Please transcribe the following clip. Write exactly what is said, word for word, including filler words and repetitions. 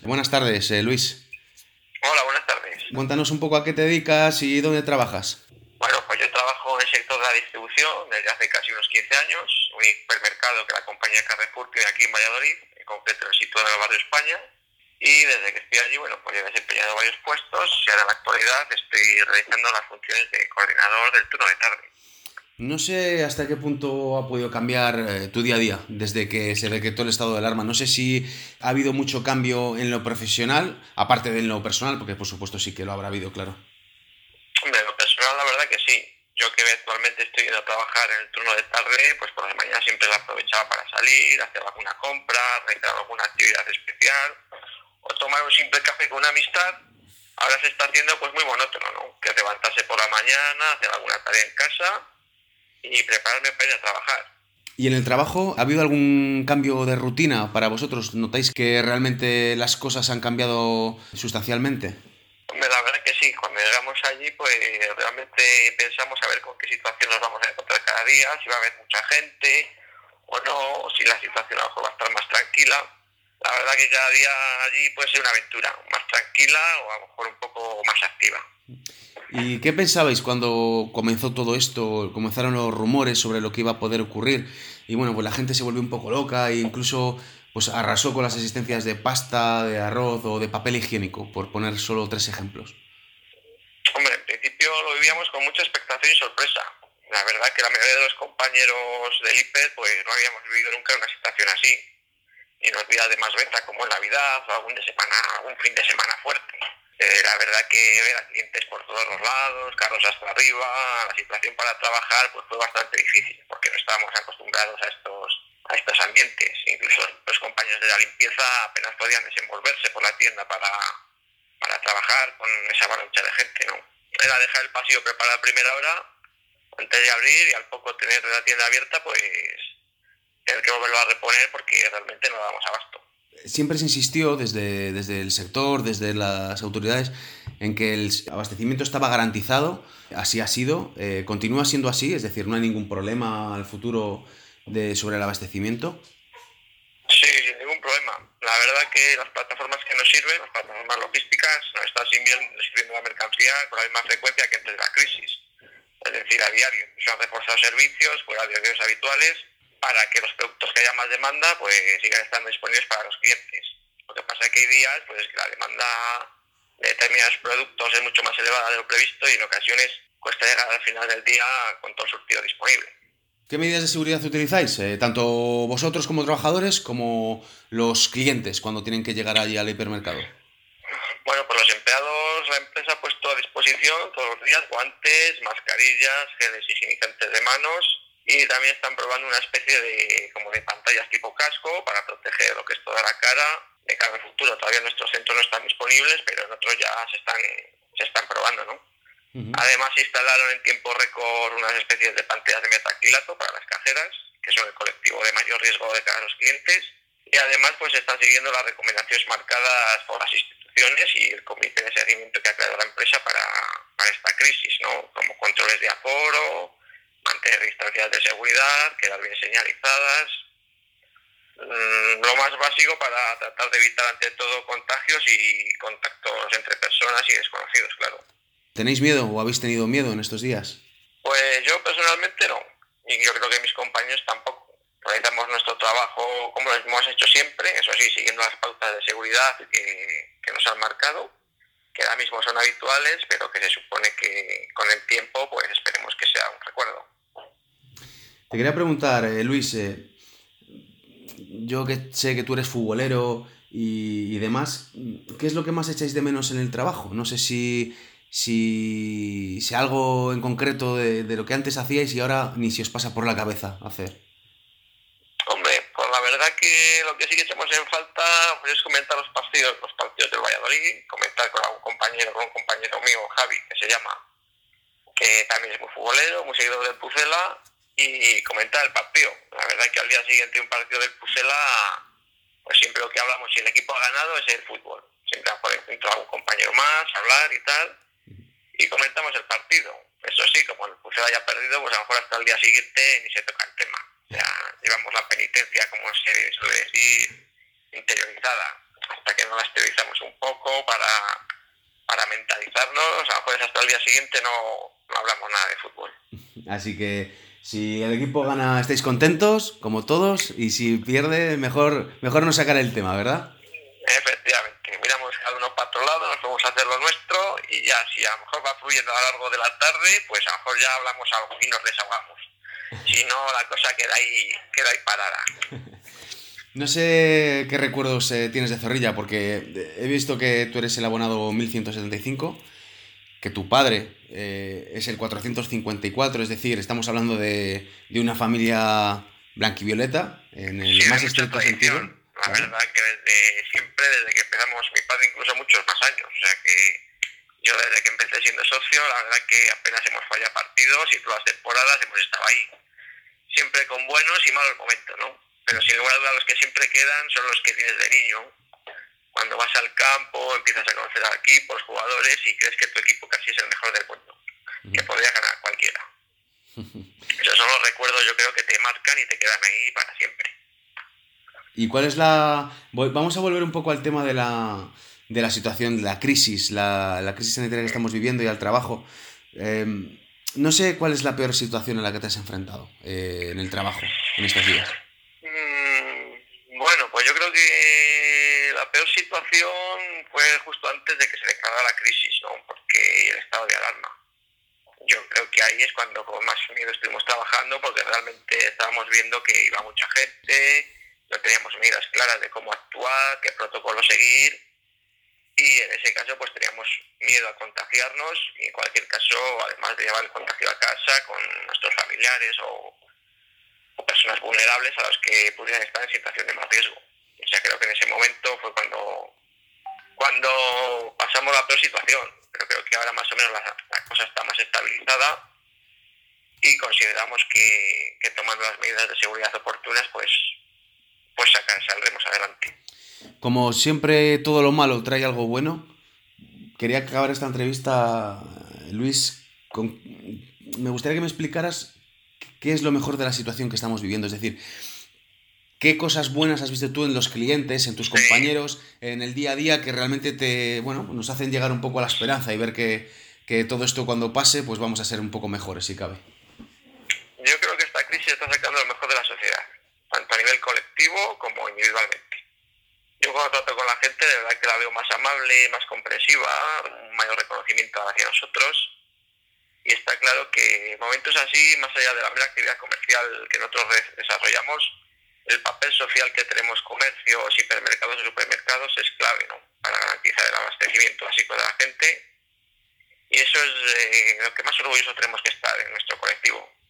Buenas tardes, eh, Luis. Hola, buenas tardes. Cuéntanos un poco a qué te dedicas y dónde trabajas. Bueno, pues yo trabajo en el sector de la distribución desde hace casi unos quince años, un hipermercado que la compañía Carrefour tiene aquí en Valladolid, en concreto situado en el barrio España, y desde que estoy allí, bueno, pues he desempeñado varios puestos y ahora en la actualidad estoy realizando las funciones de coordinador del turno de tarde. No sé hasta qué punto ha podido cambiar eh, tu día a día desde que se decretó el estado de alarma. No sé si ha habido mucho cambio en lo profesional, aparte de en lo personal, porque por supuesto sí que lo habrá habido, claro. Hombre, en lo personal la verdad que sí. Yo que actualmente estoy yendo a trabajar en el turno de tarde, pues por la mañana siempre la aprovechaba para salir, hacer alguna compra, realizar alguna actividad especial o tomar un simple café con una amistad. Ahora se está haciendo pues muy monótono, ¿no? Que levantarse por la mañana, hacer alguna tarea en casa y prepararme para ir a trabajar. ¿Y en el trabajo ha habido algún cambio de rutina para vosotros? ¿Notáis que realmente las cosas han cambiado sustancialmente? Hombre, la verdad que sí, cuando llegamos allí pues realmente pensamos a ver con qué situación nos vamos a encontrar cada día, si va a haber mucha gente o no, o si la situación a lo mejor va a estar más tranquila. La verdad que cada día allí puede ser una aventura, más tranquila o a lo mejor un poco más activa. ¿Y qué pensabais cuando comenzó todo esto? Comenzaron los rumores sobre lo que iba a poder ocurrir. Y bueno, pues la gente se volvió un poco loca e incluso pues arrasó con las existencias de pasta, de arroz o de papel higiénico, por poner solo tres ejemplos. Hombre, en principio lo vivíamos con mucha expectación y sorpresa. La verdad que la mayoría de los compañeros del hiper pues no habíamos vivido nunca una situación así. Ni unos días de más venta como en Navidad o algún, de semana, algún fin de semana fuerte. Eh, la verdad que ver a clientes por todos los lados, carros hasta arriba, la situación para trabajar pues fue bastante difícil porque no estábamos acostumbrados a estos a estos ambientes. Incluso los compañeros de la limpieza apenas podían desenvolverse por la tienda para, para trabajar con esa avalancha de gente, ¿no? Era dejar el pasillo preparado a primera hora antes de abrir y al poco tener la tienda abierta pues tener que volverlo a reponer porque realmente no dábamos abasto. Siempre se insistió desde, desde el sector, desde las autoridades, en que el abastecimiento estaba garantizado. Así ha sido. Eh, continúa siendo así, es decir, no hay ningún problema al futuro de, sobre el abastecimiento. Sí, sin ningún problema. La verdad que las plataformas que nos sirven, las plataformas logísticas, nos están sirviendo, sirviendo la mercancía con la misma frecuencia que antes de la crisis. Es decir, a diario. Se han reforzado servicios fuera de horarios habituales para que los productos que haya más demanda pues sigan estando disponibles para los clientes. Lo que pasa es que hay días pues que la demanda de determinados productos es mucho más elevada de lo previsto y en ocasiones cuesta llegar al final del día con todo el surtido disponible. ¿Qué medidas de seguridad utilizáis? Eh, tanto vosotros como trabajadores como los clientes cuando tienen que llegar allí al hipermercado. Bueno, pues los empleados, la empresa ha puesto a disposición todos los días guantes, mascarillas, geles higienizantes de manos y también están probando una especie de como de pantallas tipo casco para proteger lo que es toda la cara. De cara al futuro todavía nuestros centros no están disponibles, pero en otros ya se están, se están probando, ¿no? Uh-huh. Además se instalaron en tiempo récord unas especies de pantallas de metacrilato para las cajeras, que son el colectivo de mayor riesgo de cara a los clientes. Y además pues están siguiendo las recomendaciones marcadas por las instituciones y el comité de seguimiento que ha creado la empresa para, para esta crisis, ¿no? Como controles de aforo, mantener distancias de seguridad, quedar bien señalizadas. Mm, lo más básico para tratar de evitar ante todo contagios y contactos entre personas y desconocidos, claro. ¿Tenéis miedo o habéis tenido miedo en estos días? Pues yo personalmente no, y yo creo que mis compañeros tampoco. Realizamos nuestro trabajo como lo hemos hecho siempre, eso sí, siguiendo las pautas de seguridad que, que nos han marcado, que ahora mismo son habituales, pero que se supone que con el tiempo, pues esperemos que sea un recuerdo. Te quería preguntar, eh, Luis, eh, yo que sé que tú eres futbolero y, y demás, ¿qué es lo que más echáis de menos en el trabajo? No sé si, si, si algo en concreto de, de lo que antes hacíais y ahora ni si os pasa por la cabeza hacer. Hombre, pues la verdad que lo que sí que echamos en falta pues, es comentar los partidos, los partidos del Valladolid, comentar con algún compañero, con un compañero mío, Javi, que se llama, que también es muy futbolero, muy seguidor del Pucela, y comentar el partido. La verdad es que al día siguiente de un partido del Pucela, pues siempre lo que hablamos, si el equipo ha ganado, es el fútbol. Siempre encuentro a algún compañero más, hablar y tal, y comentamos el partido. Eso sí, como el Pucela haya perdido, pues a lo mejor hasta el día siguiente ni se toca el tema. O sea, llevamos la penitencia, como se suele decir, interiorizada. hasta que no la esterilizamos un poco para, para mentalizarnos. A lo mejor hasta el día siguiente no, no hablamos nada de fútbol. Así que si el equipo gana estáis contentos, como todos, y si pierde, mejor, mejor no sacar el tema, ¿verdad? Efectivamente, miramos cada uno para otro lado, nos vamos a hacer lo nuestro y ya si a lo mejor va fluyendo a lo largo de la tarde, pues a lo mejor ya hablamos algo y nos desahogamos. Si no, la cosa queda ahí, queda ahí parada. No sé qué recuerdos eh, tienes de Zorrilla, porque he visto que tú eres el abonado mil ciento setenta y cinco, que tu padre eh, es el cuatrocientos cincuenta y cuatro, es decir, estamos hablando de, de una familia blanquivioleta, en el Sí, más de mucha estricto sentido. tradición. La Claro. verdad que desde siempre, desde que empezamos, mi padre incluso muchos más años, o sea que yo desde que empecé siendo socio, la verdad que apenas hemos fallado partidos y todas las temporadas hemos estado ahí. Siempre con buenos y malos momentos, ¿no? Pero sin lugar a dudas los que siempre quedan son los que tienes de niño. Cuando vas al campo, empiezas a conocer al equipo, los jugadores y crees que tu equipo casi es el mejor del mundo, que podría ganar cualquiera. Esos son los recuerdos, yo creo, que te marcan y te quedan ahí para siempre. ¿Y cuál es la...? Vamos a volver un poco al tema de la, de la situación, de la crisis, la, la crisis sanitaria que estamos viviendo y al trabajo. Eh, no sé cuál es la peor situación en la que te has enfrentado eh, en el trabajo en estos días. Mm, bueno, pues yo creo que la peor situación fue justo antes de que se declarara la crisis, ¿no? Porque el estado de alarma. Yo creo que ahí es cuando con más miedo estuvimos trabajando, porque realmente estábamos viendo que iba mucha gente, no teníamos medidas claras de cómo actuar, qué protocolo seguir, y en ese caso pues teníamos miedo a contagiarnos y en cualquier caso, además de llevar el contagio a casa con nuestros familiares o, o personas vulnerables a los que pudieran estar en situación de más riesgo. O sea, creo que en ese momento fue cuando, cuando pasamos la peor situación, pero creo que ahora más o menos la, la cosa está más estabilizada y consideramos que, que tomando las medidas de seguridad oportunas pues, pues sacar, saldremos adelante. Como siempre, todo lo malo trae algo bueno. Quería acabar esta entrevista, Luis, con... me gustaría que me explicaras qué es lo mejor de la situación que estamos viviendo. Es decir, qué cosas buenas has visto tú en los clientes, en tus compañeros, en el día a día, que realmente te, bueno, nos hacen llegar un poco a la esperanza y ver que, que todo esto cuando pase, pues vamos a ser un poco mejores, si cabe. Yo creo que esta crisis está sacando lo mejor de la sociedad, tanto a nivel colectivo como individualmente. Yo cuando trato con la gente, de verdad que la veo más amable, más comprensiva, un mayor reconocimiento hacia nosotros. Y está claro que en momentos así, más allá de la mera actividad comercial que nosotros desarrollamos, el papel social que tenemos comercios, hipermercados y supermercados es clave, ¿no? Para garantizar el abastecimiento básico de la gente. Y eso es eh, lo que más orgullosos tenemos que estar en nuestro colectivo.